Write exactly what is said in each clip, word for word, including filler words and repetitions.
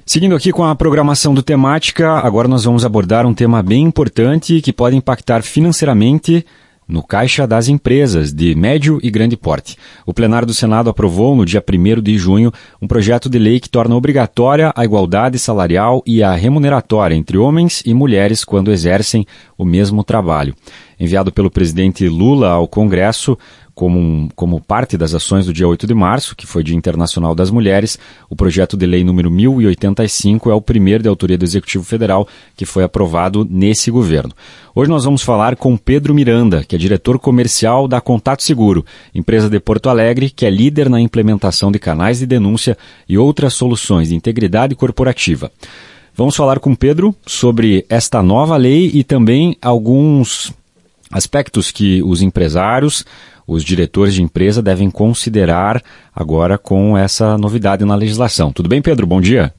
Seguindo aqui com a programação do Temática, agora nós vamos abordar um tema bem importante que pode impactar financeiramente no caixa das empresas de médio e grande porte. O plenário do Senado aprovou no dia primeiro de junho um projeto de lei que torna obrigatória a igualdade salarial e a remuneratória entre homens e mulheres quando exercem o mesmo trabalho. Enviado pelo presidente Lula ao Congresso, Como, um, como parte das ações do dia oito de março, que foi Dia Internacional das Mulheres, o projeto de lei número mil e oitenta e cinco é o primeiro de autoria do Executivo Federal que foi aprovado nesse governo. Hoje nós vamos falar com Pedro Miranda, que é diretor comercial da Contato Seguro, empresa de Porto Alegre, que é líder na implementação de canais de denúncia e outras soluções de integridade corporativa. Vamos falar com Pedro sobre esta nova lei e também alguns aspectos que os empresários, os diretores de empresa devem considerar agora com essa novidade na legislação. Tudo bem, Pedro? Bom dia.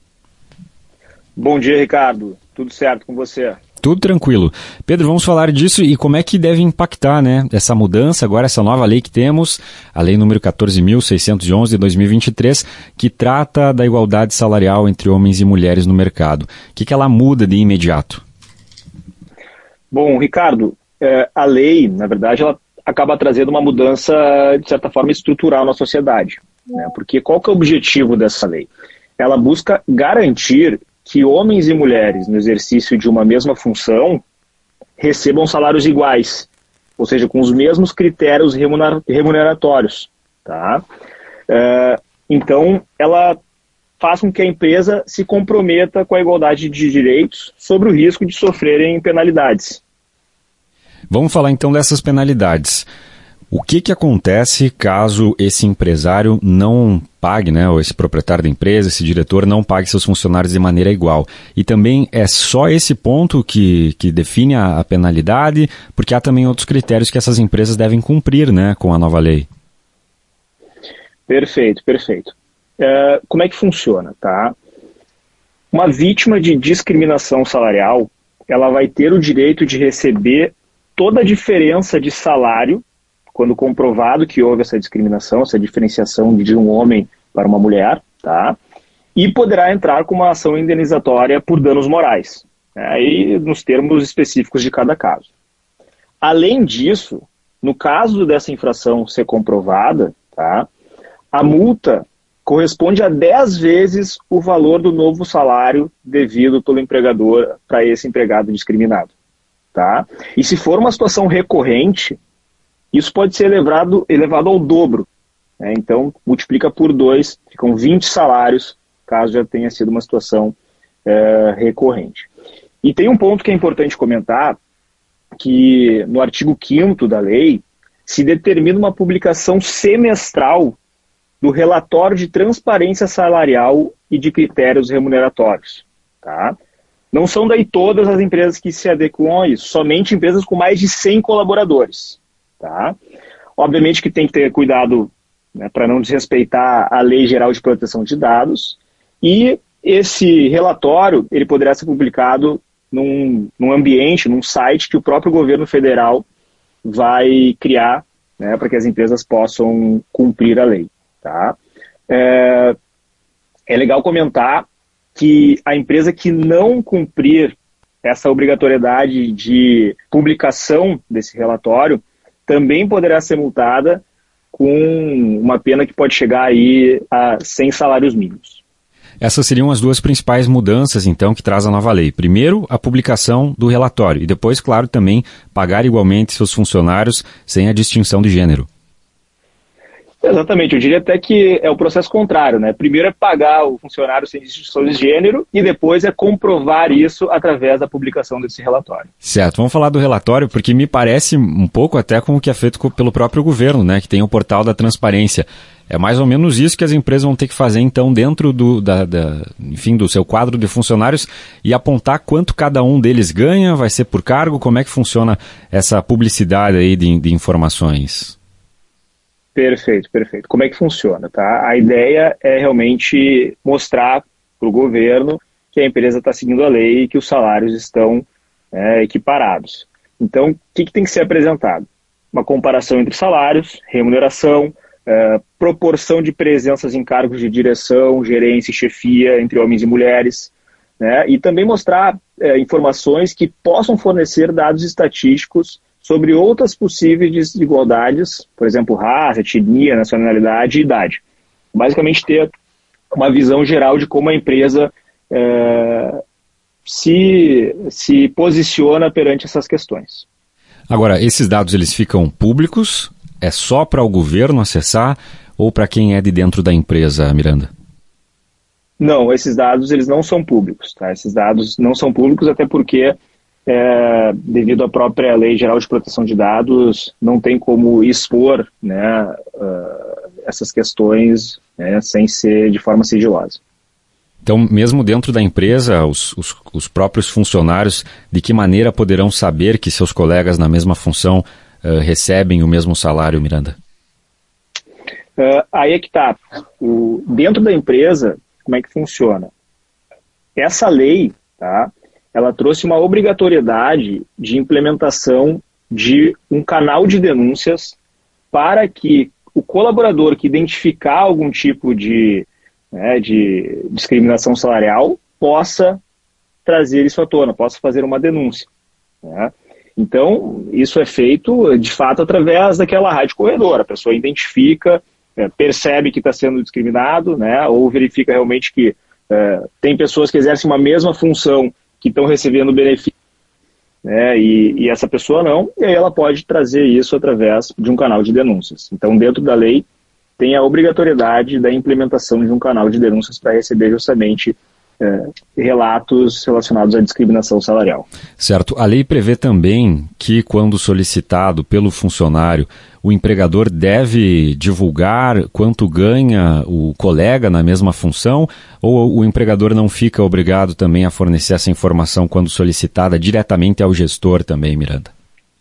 Bom dia, Ricardo. Tudo certo com você? Tudo tranquilo. Pedro, vamos falar disso e como é que deve impactar, né, essa mudança, agora essa nova lei que temos, a lei número quatorze mil seiscentos e onze de dois mil e vinte e três, que trata da igualdade salarial entre homens e mulheres no mercado. O que, que ela muda de imediato? Bom, Ricardo, é, a lei, na verdade, ela acaba trazendo uma mudança, de certa forma, estrutural na sociedade. Né? Porque qual que é o objetivo dessa lei? Ela busca garantir que homens e mulheres, no exercício de uma mesma função, recebam salários iguais, ou seja, com os mesmos critérios remuneratórios. Tá? É, então, ela faz com que a empresa se comprometa com a igualdade de direitos sobre o risco de sofrerem penalidades. Vamos falar então dessas penalidades. O que que acontece caso esse empresário não pague, né, ou esse proprietário da empresa, esse diretor não pague seus funcionários de maneira igual? E também é só esse ponto que, que define a, a penalidade, porque há também outros critérios que essas empresas devem cumprir, né, com a nova lei. Perfeito, perfeito. É, como é que funciona, tá? Uma vítima de discriminação salarial, ela vai ter o direito de receber toda a diferença de salário, quando comprovado que houve essa discriminação, essa diferenciação de um homem para uma mulher, tá? E poderá entrar com uma ação indenizatória por danos morais, né? Aí nos termos específicos de cada caso. Além disso, no caso dessa infração ser comprovada, tá? A multa corresponde a dez vezes o valor do novo salário devido pelo empregador para esse empregado discriminado. Tá? E se for uma situação recorrente, isso pode ser elevado, elevado ao dobro. Né? Então, multiplica por dois, ficam vinte salários, caso já tenha sido uma situação é, recorrente. E tem um ponto que é importante comentar, que no artigo quinto da lei, se determina uma publicação semestral do relatório de transparência salarial e de critérios remuneratórios. Tá? Não são daí todas as empresas que se adequam a isso, somente empresas com mais de cem colaboradores. Tá? Obviamente que tem que ter cuidado, né, para não desrespeitar a Lei Geral de Proteção de Dados, e esse relatório ele poderá ser publicado num, num ambiente, num site que o próprio governo federal vai criar, né, para que as empresas possam cumprir a lei. Tá? É, é legal comentar que a empresa que não cumprir essa obrigatoriedade de publicação desse relatório também poderá ser multada com uma pena que pode chegar aí a cem salários mínimos. Essas seriam as duas principais mudanças, então, que traz a nova lei. Primeiro, a publicação do relatório e depois, claro, também pagar igualmente seus funcionários sem a distinção de gênero. Exatamente, eu diria até que é o processo contrário, né? Primeiro é pagar o funcionário sem distinção de gênero e depois é comprovar isso através da publicação desse relatório. Certo, vamos falar do relatório porque me parece um pouco até como o que é feito pelo próprio governo, né? Que tem o portal da transparência. É mais ou menos isso que as empresas vão ter que fazer, então, dentro do, da, da, enfim, do seu quadro de funcionários e apontar quanto cada um deles ganha, vai ser por cargo, como é que funciona essa publicidade aí de, de informações? Perfeito, perfeito. Como é que funciona, tá? A ideia é realmente mostrar para o governo que a empresa está seguindo a lei e que os salários estão é, equiparados. Então, o que, que tem que ser apresentado? Uma comparação entre salários, remuneração, uh, proporção de presenças em cargos de direção, gerência e chefia entre homens e mulheres, né? E também mostrar uh, informações que possam fornecer dados estatísticos sobre outras possíveis desigualdades, por exemplo, raça, etnia, nacionalidade e idade. Basicamente ter uma visão geral de como a empresa uh, se, se posiciona perante essas questões. Agora, esses dados eles ficam públicos? É só para o governo acessar ou para quem é de dentro da empresa, Miranda? Não, esses dados eles não são públicos. Tá? Esses dados não são públicos até porque, é, devido à própria Lei Geral de Proteção de Dados, não tem como expor, né, uh, essas questões, né, sem ser de forma sigilosa. Então, mesmo dentro da empresa, os, os, os próprios funcionários, de que maneira poderão saber que seus colegas na mesma função uh, recebem o mesmo salário, Miranda? Uh, aí é que está. Dentro da empresa, como é que funciona? Essa lei, tá, ela trouxe uma obrigatoriedade de implementação de um canal de denúncias para que o colaborador que identificar algum tipo de Né, de discriminação salarial, possa trazer isso à tona, possa fazer uma denúncia. Né? Então, isso é feito, de fato, através daquela rádio corredor. A pessoa identifica, é, percebe que está sendo discriminado, né, ou verifica realmente que é, tem pessoas que exercem uma mesma função que estão recebendo benefício, né, e, e essa pessoa não, e aí ela pode trazer isso através de um canal de denúncias. Então, dentro da lei, tem a obrigatoriedade da implementação de um canal de denúncias para receber justamente é, relatos relacionados à discriminação salarial. Certo. A lei prevê também que, quando solicitado pelo funcionário, o empregador deve divulgar quanto ganha o colega na mesma função, ou o empregador não fica obrigado também a fornecer essa informação quando solicitada diretamente ao gestor também, Miranda?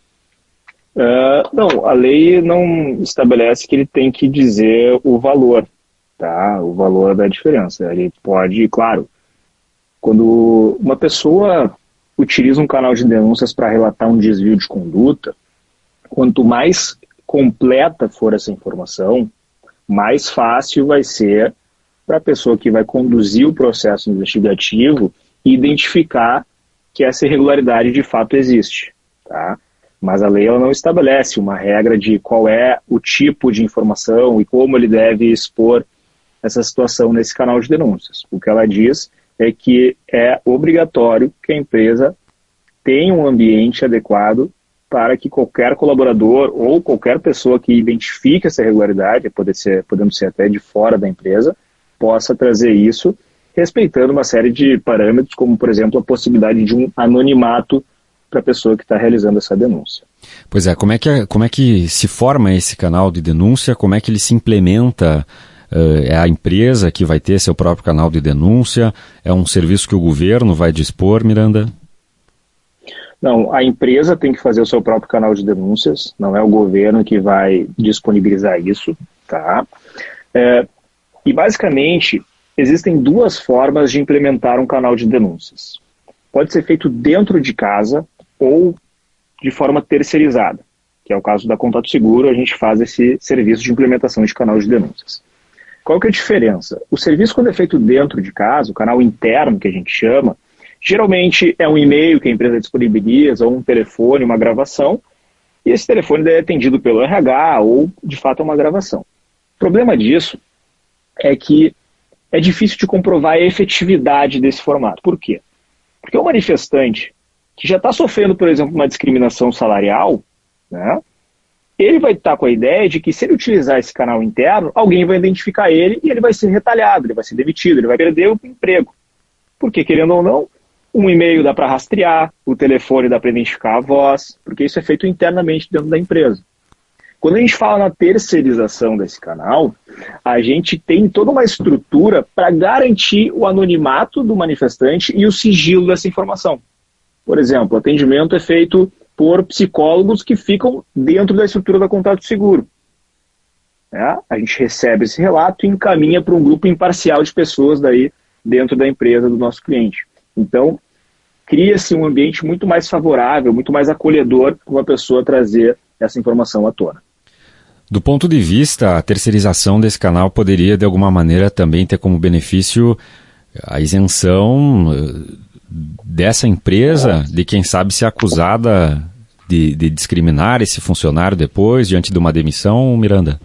Uh, não, a lei não estabelece que ele tem que dizer o valor, tá? O valor da diferença. Ele pode, claro, quando uma pessoa utiliza um canal de denúncias para relatar um desvio de conduta, quanto mais completa for essa informação, mais fácil vai ser para a pessoa que vai conduzir o processo investigativo identificar que essa irregularidade de fato existe, tá? Mas a lei ela não estabelece uma regra de qual é o tipo de informação e como ele deve expor essa situação nesse canal de denúncias. O que ela diz é que é obrigatório que a empresa tenha um ambiente adequado para que qualquer colaborador ou qualquer pessoa que identifique essa irregularidade, pode ser, podendo ser até de fora da empresa, possa trazer isso, respeitando uma série de parâmetros, como, por exemplo, a possibilidade de um anonimato para a pessoa que está realizando essa denúncia. Pois é, como é, que, como é que se forma esse canal de denúncia, como é que ele se implementa? Uh, é a empresa que vai ter seu próprio canal de denúncia? É um serviço que o governo vai dispor, Miranda? Não, a empresa tem que fazer o seu próprio canal de denúncias, não é o governo que vai disponibilizar isso, tá? É, e basicamente, existem duas formas de implementar um canal de denúncias. Pode ser feito dentro de casa ou de forma terceirizada, que é o caso da Contato Seguro, a gente faz esse serviço de implementação de canal de denúncias. Qual que é a diferença? O serviço, quando é feito dentro de casa, o canal interno que a gente chama, geralmente é um e-mail que a empresa disponibiliza, ou um telefone, uma gravação, e esse telefone é atendido pelo R H ou, de fato, é uma gravação. O problema disso é que é difícil de comprovar a efetividade desse formato. Por quê? Porque o manifestante que já está sofrendo, por exemplo, uma discriminação salarial, né, ele vai estar com a ideia de que se ele utilizar esse canal interno, alguém vai identificar ele e ele vai ser retalhado, ele vai ser demitido, ele vai perder o emprego. Porque, querendo ou não, um e-mail dá para rastrear, o telefone dá para identificar a voz, porque isso é feito internamente dentro da empresa. Quando a gente fala na terceirização desse canal, a gente tem toda uma estrutura para garantir o anonimato do manifestante e o sigilo dessa informação. Por exemplo, o atendimento é feito por psicólogos que ficam dentro da estrutura da Contato Seguro. É, a gente recebe esse relato e encaminha para um grupo imparcial de pessoas daí dentro da empresa do nosso cliente. Então, cria-se um ambiente muito mais favorável, muito mais acolhedor para uma pessoa trazer essa informação à tona. Do ponto de vista, a terceirização desse canal poderia, de alguma maneira, também ter como benefício a isenção dessa empresa, de quem sabe ser acusada de, de discriminar esse funcionário depois, diante de uma demissão, Miranda?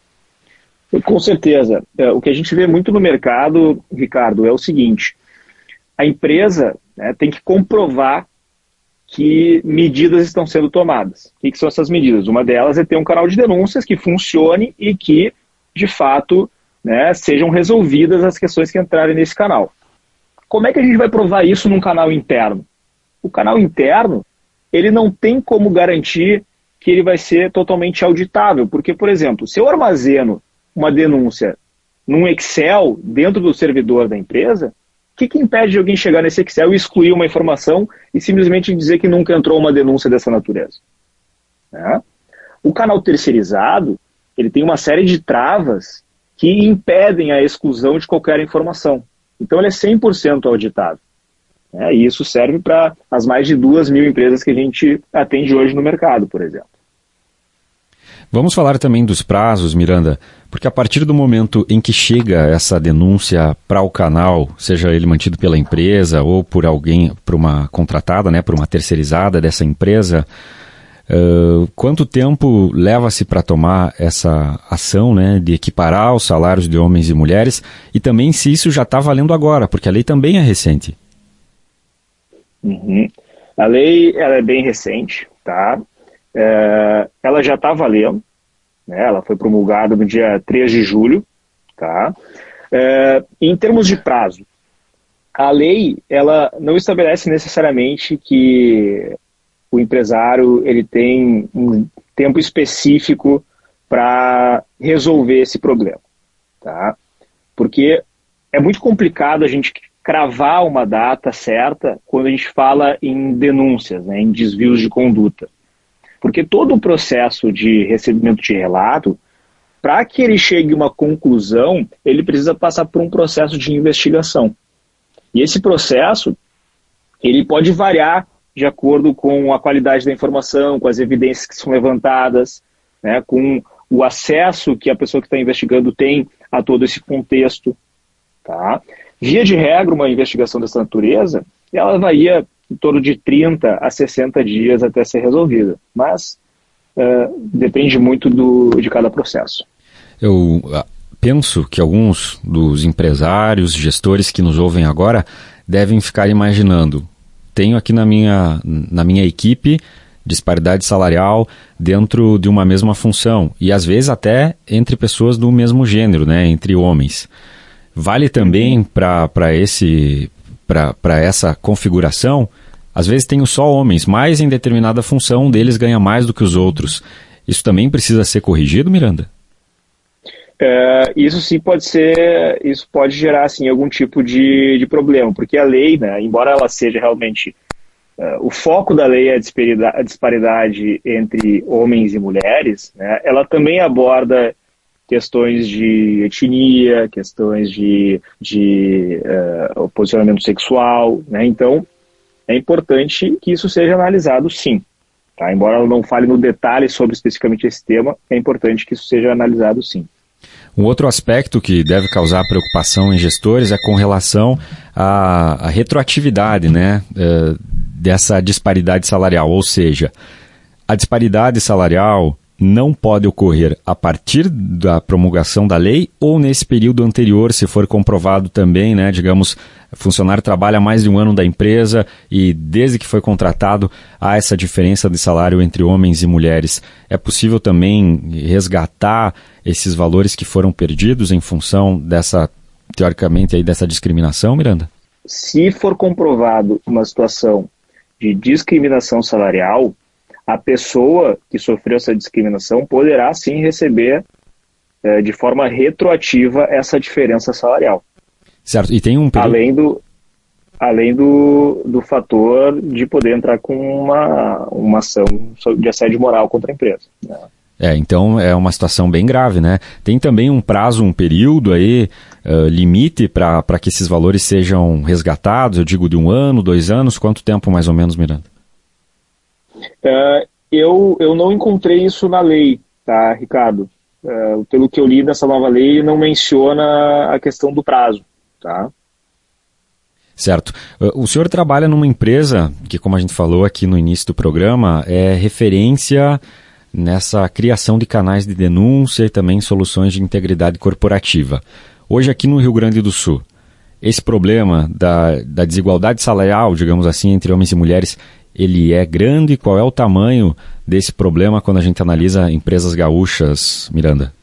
Com certeza. O que a gente vê muito no mercado, Ricardo, é o seguinte: a empresa, né, tem que comprovar que medidas estão sendo tomadas. O que, que são essas medidas? Uma delas é ter um canal de denúncias que funcione e que, de fato, né, sejam resolvidas as questões que entrarem nesse canal. Como é que a gente vai provar isso num canal interno? O canal interno, ele não tem como garantir que ele vai ser totalmente auditável, porque, por exemplo, se eu armazeno uma denúncia num Excel dentro do servidor da empresa, o que, que impede de alguém chegar nesse Excel e excluir uma informação e simplesmente dizer que nunca entrou uma denúncia dessa natureza? É. O canal terceirizado, ele tem uma série de travas que impedem a exclusão de qualquer informação. Então ele é cem por cento auditável. É, e isso serve para as mais de duas mil empresas que a gente atende hoje no mercado, por exemplo. Vamos falar também dos prazos, Miranda, porque a partir do momento em que chega essa denúncia para o canal, seja ele mantido pela empresa ou por alguém, por uma contratada, né, por uma terceirizada dessa empresa, uh, quanto tempo leva-se para tomar essa ação, né, de equiparar os salários de homens e mulheres, e também se isso já está valendo agora, porque a lei também é recente. Uhum. A lei, ela é bem recente, tá? É, ela já está valendo, né? Ela foi promulgada no dia três de julho, tá? É, em termos de prazo, a lei, ela não estabelece necessariamente que o empresário ele tem um tempo específico para resolver esse problema, tá? Porque é muito complicado a gente cravar uma data certa quando a gente fala em denúncias, né, em desvios de conduta. Porque todo o processo de recebimento de relato, para que ele chegue a uma conclusão, ele precisa passar por um processo de investigação. E esse processo, ele pode variar de acordo com a qualidade da informação, com as evidências que são levantadas, né, com o acesso que a pessoa que está investigando tem a todo esse contexto. Tá? Via de regra, uma investigação dessa natureza, ela varia em torno de trinta a sessenta dias até ser resolvida, mas uh, depende muito do, de cada processo. Eu uh, penso que alguns dos empresários, gestores que nos ouvem agora devem ficar imaginando, tenho aqui na minha, na minha equipe disparidade salarial dentro de uma mesma função, e às vezes até entre pessoas do mesmo gênero, né, entre homens. Vale também para esse... para essa configuração, às vezes tenho só homens, mas em determinada função um deles ganha mais do que os outros. Isso também precisa ser corrigido, Miranda? É, isso sim pode ser, isso pode gerar assim, algum tipo de, de problema, porque a lei, né, embora ela seja realmente, uh, o foco da lei é a disparidade, a disparidade entre homens e mulheres, né, ela também aborda questões de etnia, questões de, de uh, posicionamento sexual, né? Então é importante que isso seja analisado sim. Tá? Embora ela não fale no detalhe sobre especificamente esse tema, é importante que isso seja analisado sim. Um outro aspecto que deve causar preocupação em gestores é com relação à, à retroatividade, né, uh, dessa disparidade salarial, ou seja, a disparidade salarial não pode ocorrer a partir da promulgação da lei ou nesse período anterior, se for comprovado também, né, digamos, o funcionário trabalha mais de um ano da empresa e desde que foi contratado há essa diferença de salário entre homens e mulheres. É possível também resgatar esses valores que foram perdidos em função dessa, teoricamente, aí, dessa discriminação, Miranda? Se for comprovado uma situação de discriminação salarial, a pessoa que sofreu essa discriminação poderá sim receber eh, de forma retroativa essa diferença salarial. Certo, e tem um período... Além do, além do, do fator de poder entrar com uma, uma ação de assédio moral contra a empresa, né? É, então é uma situação bem grave, né? Tem também um prazo, um período aí, uh, limite para que esses valores sejam resgatados, eu digo de um ano, dois anos, quanto tempo mais ou menos, Miranda? Uh, eu, eu não encontrei isso na lei, tá, Ricardo? Uh, pelo que eu li nessa nova lei, não menciona a questão do prazo, tá? Certo. O senhor trabalha numa empresa que, como a gente falou aqui no início do programa, é referência nessa criação de canais de denúncia e também soluções de integridade corporativa. Hoje aqui no Rio Grande do Sul, esse problema da, da desigualdade salarial, digamos assim, entre homens e mulheres, ele é grande? Qual é o tamanho desse problema quando a gente analisa empresas gaúchas, Miranda?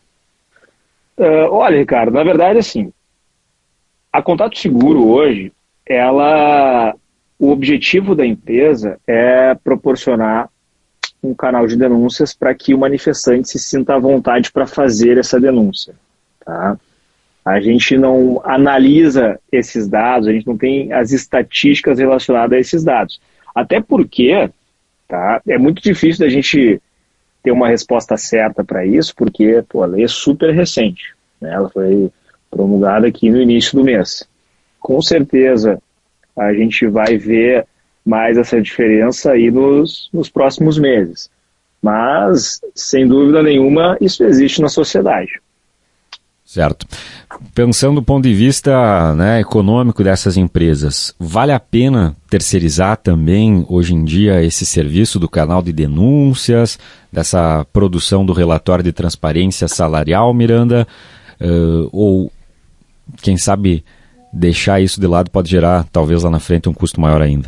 Uh, olha, Ricardo, na verdade, assim, a Contato Seguro hoje, ela, o objetivo da empresa é proporcionar um canal de denúncias para que o manifestante se sinta à vontade para fazer essa denúncia, tá? A gente não analisa esses dados, a gente não tem as estatísticas relacionadas a esses dados. Até porque, tá, é muito difícil da gente ter uma resposta certa para isso, porque pô, a lei é super recente, né? Ela foi promulgada aqui no início do mês. Com certeza a gente vai ver mais essa diferença aí nos, nos próximos meses. Mas, sem dúvida nenhuma, isso existe na sociedade. Certo. Pensando do ponto de vista, né, econômico dessas empresas, vale a pena terceirizar também, hoje em dia, esse serviço do canal de denúncias, dessa produção do relatório de transparência salarial, Miranda? Uh, ou, quem sabe, deixar isso de lado pode gerar, talvez lá na frente, um custo maior ainda?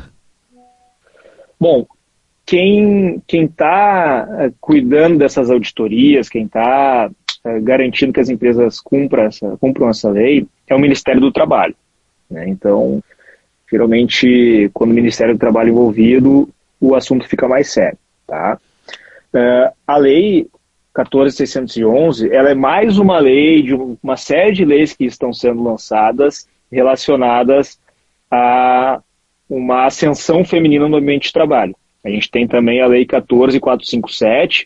Bom, quem quem está uh, cuidando dessas auditorias, quem está uh, garantindo que as empresas cumpram essa, cumpram essa lei, é o Ministério do Trabalho, né? Então, geralmente, quando o Ministério do Trabalho é envolvido, o assunto fica mais sério, tá? Uh, a lei quatorze mil seiscentos e onze, ela é mais uma lei de uma série de leis que estão sendo lançadas relacionadas a uma ascensão feminina no ambiente de trabalho. A gente tem também a lei quatorze mil quatrocentos e cinquenta e sete,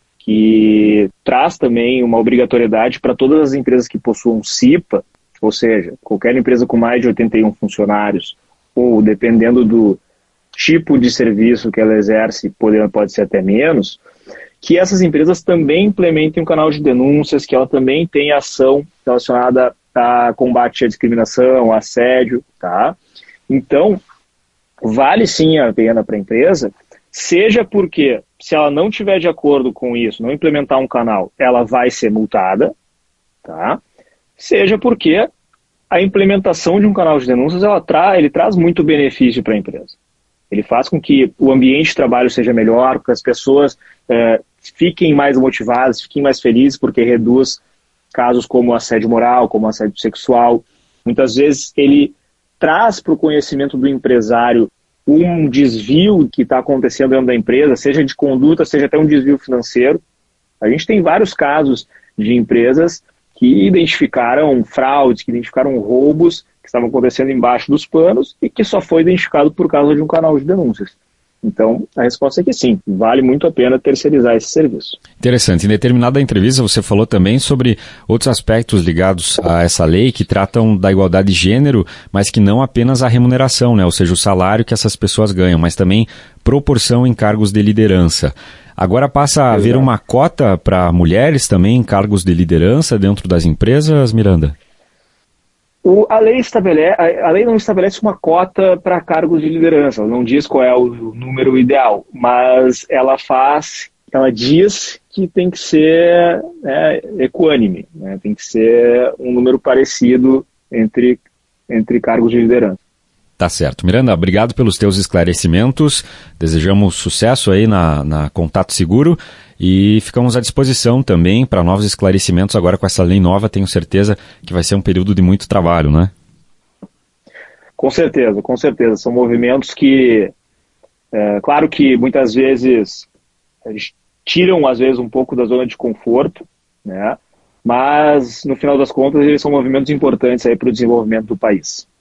que traz também uma obrigatoriedade para todas as empresas que possuam C I P A, ou seja, qualquer empresa com mais de oitenta e um funcionários, ou dependendo do tipo de serviço que ela exerce, pode, pode ser até menos, que essas empresas também implementem um canal de denúncias, que ela também tenha ação relacionada a combate à discriminação, assédio, tá? Então, vale sim a pena para a empresa, seja porque, se ela não tiver de acordo com isso, não implementar um canal, ela vai ser multada, tá? Seja porque a implementação de um canal de denúncias, ela tra ele traz muito benefício para a empresa. Ele faz com que o ambiente de trabalho seja melhor, que as pessoas é, fiquem mais motivadas, fiquem mais felizes, porque reduz casos como assédio moral, como assédio sexual. Muitas vezes ele traz para o conhecimento do empresário um desvio que está acontecendo dentro da empresa, seja de conduta, seja até um desvio financeiro. A gente tem vários casos de empresas que identificaram fraudes, que identificaram roubos que estavam acontecendo embaixo dos panos e que só foi identificado por causa de um canal de denúncias. Então, a resposta é que sim, vale muito a pena terceirizar esse serviço. Interessante. Em determinada entrevista você falou também sobre outros aspectos ligados a essa lei que tratam da igualdade de gênero, mas que não apenas a remuneração, né? Ou seja, o salário que essas pessoas ganham, mas também proporção em cargos de liderança. Agora passa a haver uma cota para mulheres também em cargos de liderança dentro das empresas, Miranda? O, a, lei estabelece, a, a lei não estabelece uma cota para cargos de liderança, ela não diz qual é o, o número ideal, mas ela faz, ela diz que tem que ser né, equânime, né, tem que ser um número parecido entre, entre cargos de liderança. Tá certo. Miranda, obrigado pelos teus esclarecimentos. Desejamos sucesso aí na, na Contato Seguro e ficamos à disposição também para novos esclarecimentos agora com essa lei nova. Tenho certeza que vai ser um período de muito trabalho, né? Com certeza, com certeza. São movimentos que, é, claro que muitas vezes tiram às vezes um pouco da zona de conforto, né? Mas no final das contas eles são movimentos importantes aí para o desenvolvimento do país.